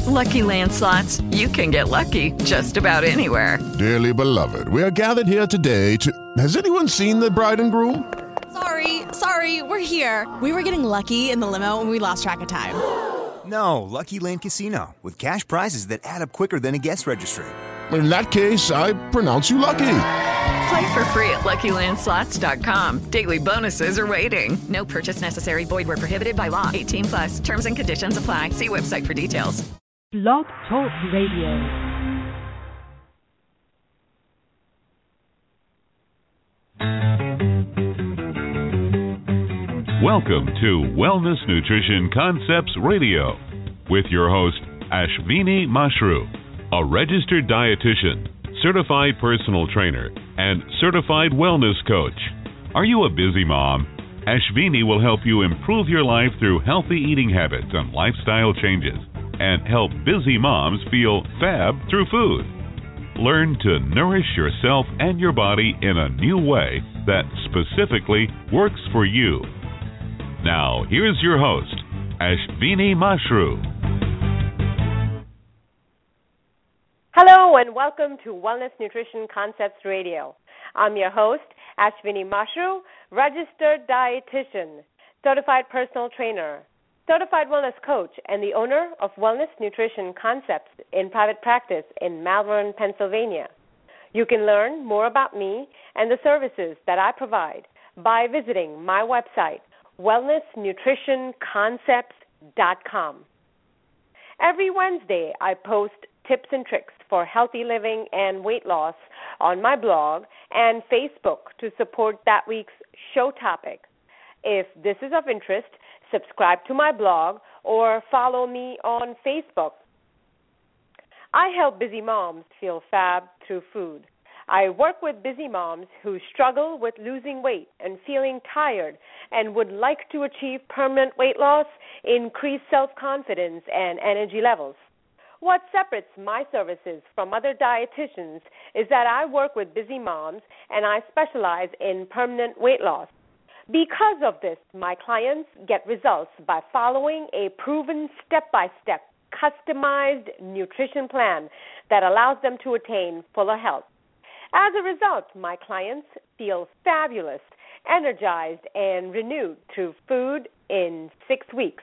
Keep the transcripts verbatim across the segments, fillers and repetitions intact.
Lucky Land Slots, you can get lucky just about anywhere. Dearly beloved, we are gathered here today to... Has anyone seen the bride and groom? Sorry, sorry, we're here. We were getting lucky in the limo and we lost track of time. No, Lucky Land Casino, with cash prizes that add up quicker than a guest registry. In that case, I pronounce you lucky. Play for free at Lucky Land Slots dot com. Daily bonuses are waiting. No purchase necessary. Void where prohibited by law. eighteen plus. Terms and conditions apply. See website for details. Blog Talk Radio. Welcome to Wellness Nutrition Concepts Radio with your host, Ashvini Mashru, a registered dietitian, certified personal trainer, and certified wellness coach. Are you a busy mom? Ashvini will help you improve your life through healthy eating habits and lifestyle changes, and help busy moms feel fab through food. Learn to nourish yourself and your body in a new way that specifically works for you. Now, here's your host, Ashvini Mashru. Hello and welcome to Wellness Nutrition Concepts Radio. I'm your host, Ashvini Mashru, registered dietitian, certified personal trainer, certified wellness coach, and the owner of Wellness Nutrition Concepts in private practice in Malvern, Pennsylvania. You can learn more about me and the services that I provide by visiting my website, wellness nutrition concepts dot com. Every Wednesday, I post tips and tricks for healthy living and weight loss on my blog and Facebook to support that week's show topic. If this is of interest, subscribe to my blog or follow me on Facebook. I help busy moms feel fab through food. I work with busy moms who struggle with losing weight and feeling tired and would like to achieve permanent weight loss, increase self-confidence, and energy levels. What separates my services from other dietitians is that I work with busy moms and I specialize in permanent weight loss. Because of this, my clients get results by following a proven step-by-step, customized nutrition plan that allows them to attain fuller health. As a result, my clients feel fabulous, energized, and renewed through food in six weeks.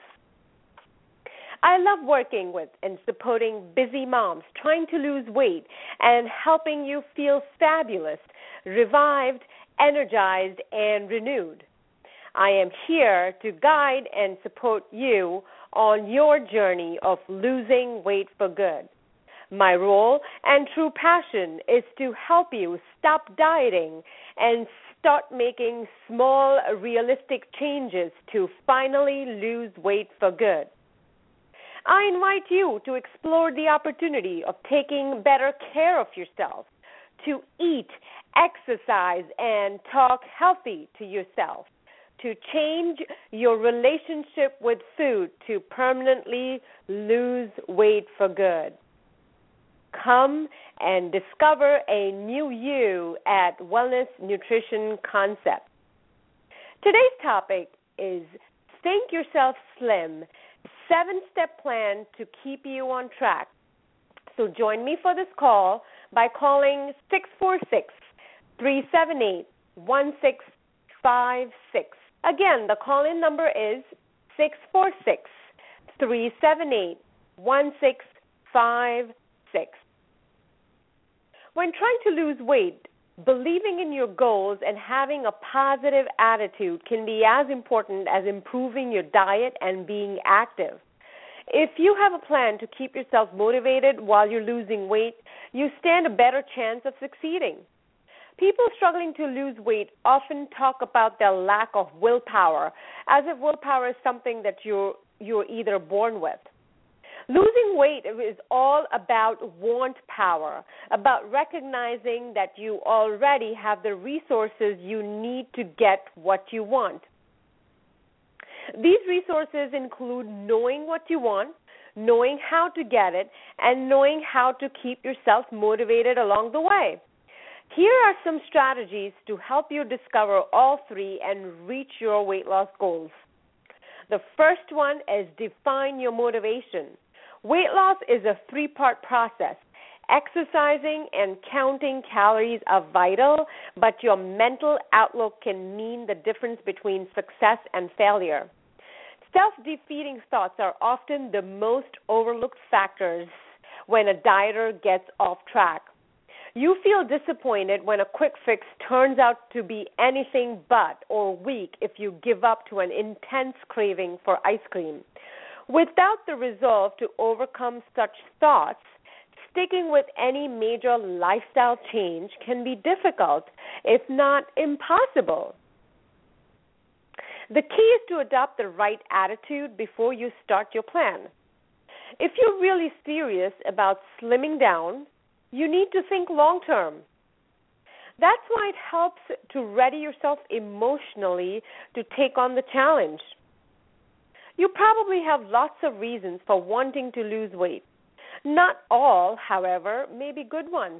I love working with and supporting busy moms trying to lose weight and helping you feel fabulous, revived, energized, and renewed. I am here to guide and support you on your journey of losing weight for good. My role and true passion is to help you stop dieting and start making small, realistic changes to finally lose weight for good. I invite you to explore the opportunity of taking better care of yourself, to eat, exercise, and talk healthy to yourself, to change your relationship with food to permanently lose weight for good. Come and discover a new you at Wellness Nutrition Concepts. Today's topic is Think Yourself Slim, seven-step plan to keep you on track. So join me for this call by calling six four six, three seven eight, one six five six. Again, the call-in number is six four six, three seven eight, one six five six. When trying to lose weight, believing in your goals and having a positive attitude can be as important as improving your diet and being active. If you have a plan to keep yourself motivated while you're losing weight, you stand a better chance of succeeding. People struggling to lose weight often talk about their lack of willpower, as if willpower is something that you're, you're either born with. Losing weight is all about want power, about recognizing that you already have the resources you need to get what you want. These resources include knowing what you want, knowing how to get it, and knowing how to keep yourself motivated along the way. Here are some strategies to help you discover all three and reach your weight loss goals. The first one is define your motivation. Weight loss is a three-part process. Exercising and counting calories are vital, but your mental outlook can mean the difference between success and failure. Self-defeating thoughts are often the most overlooked factors when a dieter gets off track. You feel disappointed when a quick fix turns out to be anything but or weak if you give up to an intense craving for ice cream. Without the resolve to overcome such thoughts, sticking with any major lifestyle change can be difficult, if not impossible. The key is to adopt the right attitude before you start your plan. If you're really serious about slimming down, you need to think long term. That's why it helps to ready yourself emotionally to take on the challenge. You probably have lots of reasons for wanting to lose weight. Not all, however, may be good ones.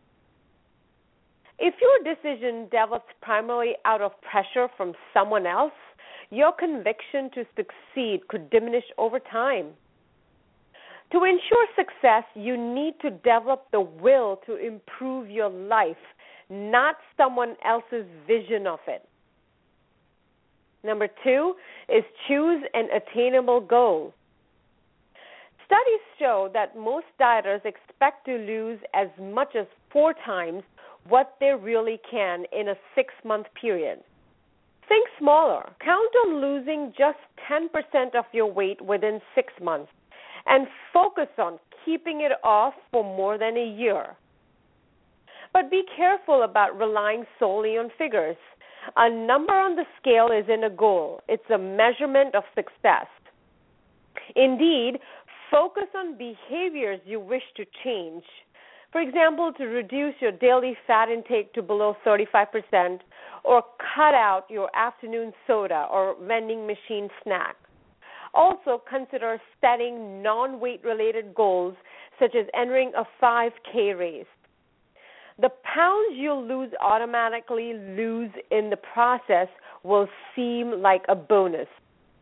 If your decision develops primarily out of pressure from someone else, your conviction to succeed could diminish over time. To ensure success, you need to develop the will to improve your life, not someone else's vision of it. Number two is choose an attainable goal. Studies show that most dieters expect to lose as much as four times what they really can in a six-month period. Think smaller. Count on losing just ten percent of your weight within six months and focus on keeping it off for more than a year. But be careful about relying solely on figures. A number on the scale isn't a goal. It's a measurement of success. Indeed, focus on behaviors you wish to change. For example, to reduce your daily fat intake to below thirty-five percent or cut out your afternoon soda or vending machine snack. Also, consider setting non-weight-related goals such as entering a five K race. The pounds you'll lose automatically lose in the process will seem like a bonus.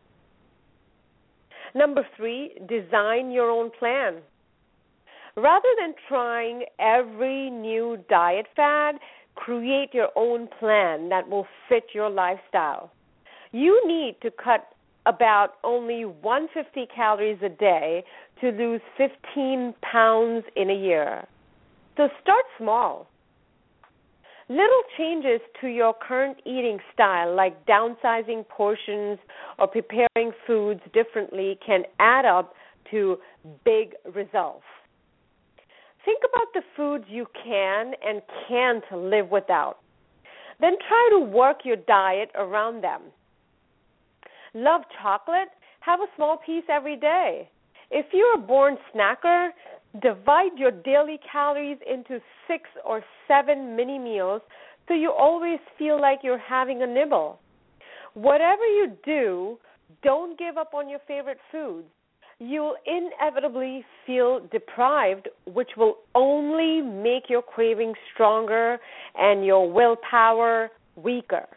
Number three, design your own plan. Rather than trying every new diet fad, create your own plan that will fit your lifestyle. You need to cut about only one hundred fifty calories a day to lose fifteen pounds in a year. So start small. Little changes to your current eating style, like downsizing portions or preparing foods differently, can add up to big results. Think about the foods you can and can't live without. Then try to work your diet around them. Love chocolate? Have a small piece every day. If you're a born snacker, divide your daily calories into six or seven mini meals so you always feel like you're having a nibble. Whatever you do, don't give up on your favorite foods. You'll inevitably feel deprived, which will only make your cravings stronger and your willpower weaker.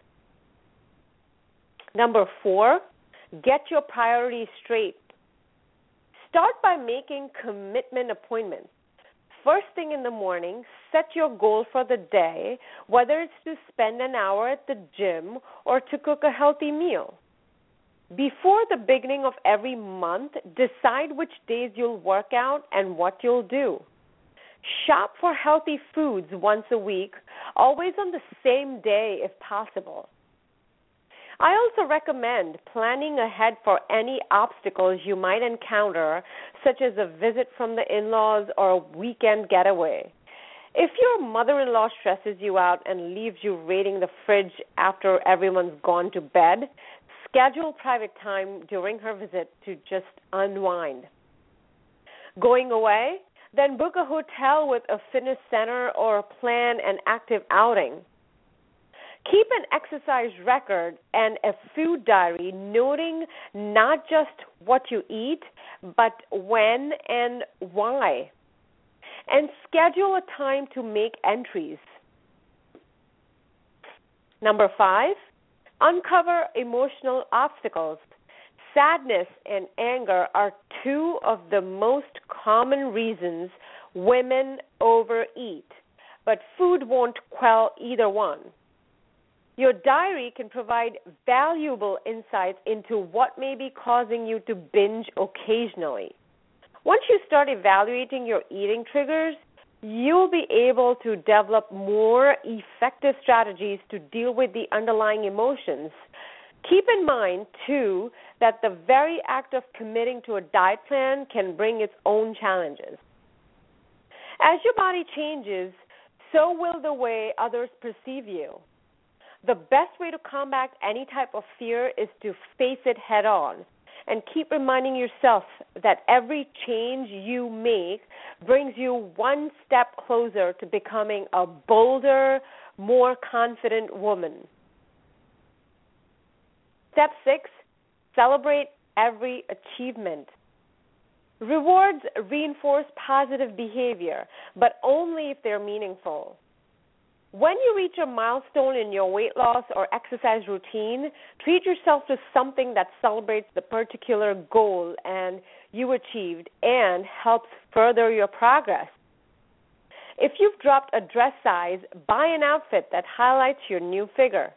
Number four, get your priorities straight. Start by making commitment appointments. First thing in the morning, set your goal for the day, whether it's to spend an hour at the gym or to cook a healthy meal. Before the beginning of every month, decide which days you'll work out and what you'll do. Shop for healthy foods once a week, always on the same day if possible. I also recommend planning ahead for any obstacles you might encounter, such as a visit from the in-laws or a weekend getaway. If your mother-in-law stresses you out and leaves you raiding the fridge after everyone's gone to bed, schedule private time during her visit to just unwind. Going away? Then book a hotel with a fitness center or plan an active outing. Keep an exercise record and a food diary, noting not just what you eat, but when and why. And schedule a time to make entries. Number five, uncover emotional obstacles. sadness and anger are two of the most common reasons women overeat, but food won't quell either one. Your diary can provide valuable insights into what may be causing you to binge occasionally. Once you start evaluating your eating triggers, you'll be able to develop more effective strategies to deal with the underlying emotions. Keep in mind, too, that the very act of committing to a diet plan can bring its own challenges. As your body changes, so will the way others perceive you. The best way to combat any type of fear is to face it head on and keep reminding yourself that every change you make brings you one step closer to becoming a bolder, more confident woman. Step six, celebrate every achievement. Rewards reinforce positive behavior, but only if they're meaningful. When you reach a milestone in your weight loss or exercise routine, treat yourself to something that celebrates the particular goal and you achieved and helps further your progress. If you've dropped a dress size, buy an outfit that highlights your new figure.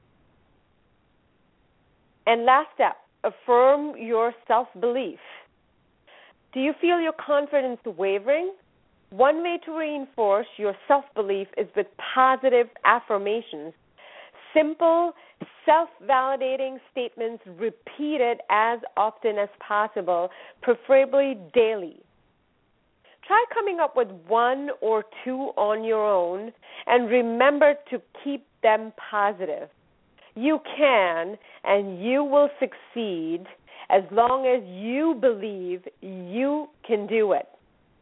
And last step, affirm your self-belief. Do you feel your confidence wavering? One way to reinforce your self-belief is with positive affirmations. Simple, self-validating statements repeated as often as possible, preferably daily. Try coming up with one or two on your own, and remember to keep them positive. You can, and you will succeed as long as you believe you can do it.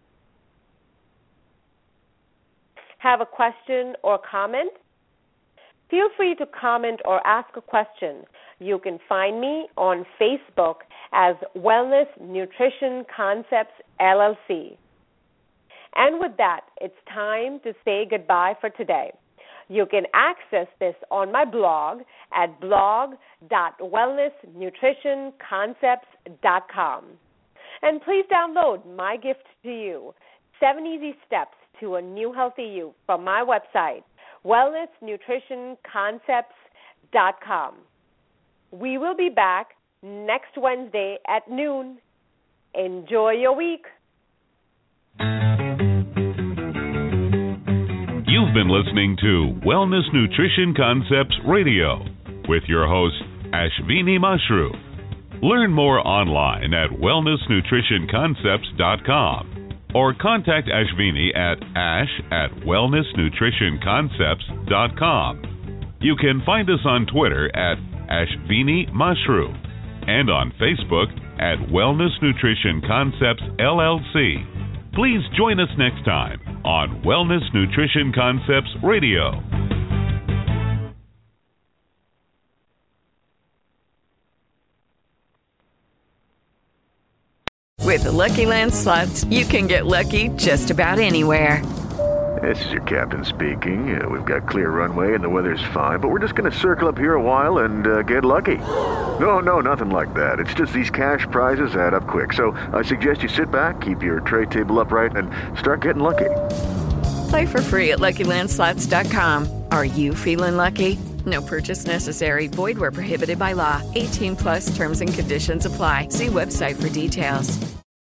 Have a question or comment? Feel free to comment or ask a question. You can find me on Facebook as Wellness Nutrition Concepts, L L C. And with that, it's time to say goodbye for today. You can access this on my blog at blog dot wellness nutrition concepts dot com. And please download my gift to you, Seven Easy Steps to a New Healthy You, from my website, wellness nutrition concepts dot com. We will be back next Wednesday at noon. Enjoy your week. You've been listening to Wellness Nutrition Concepts Radio with your host, Ashvini Mashru. Learn more online at wellness nutrition concepts dot com or contact Ashvini at ash at wellness nutrition concepts dot com. You can find us on Twitter at Ashvini Mashru and on Facebook at Wellness Nutrition Concepts, L L C. Please join us next time on Wellness Nutrition Concepts Radio. With the Lucky Land Slots, you can get lucky just about anywhere. This is your captain speaking. Uh, we've got clear runway and the weather's fine, but we're just going to circle up here a while and uh, get lucky. No, no, nothing like that. It's just these cash prizes add up quick. So I suggest you sit back, keep your tray table upright, and start getting lucky. Play for free at lucky land slots dot com. Are you feeling lucky? No purchase necessary. Void where prohibited by law. eighteen plus terms and conditions apply. See website for details.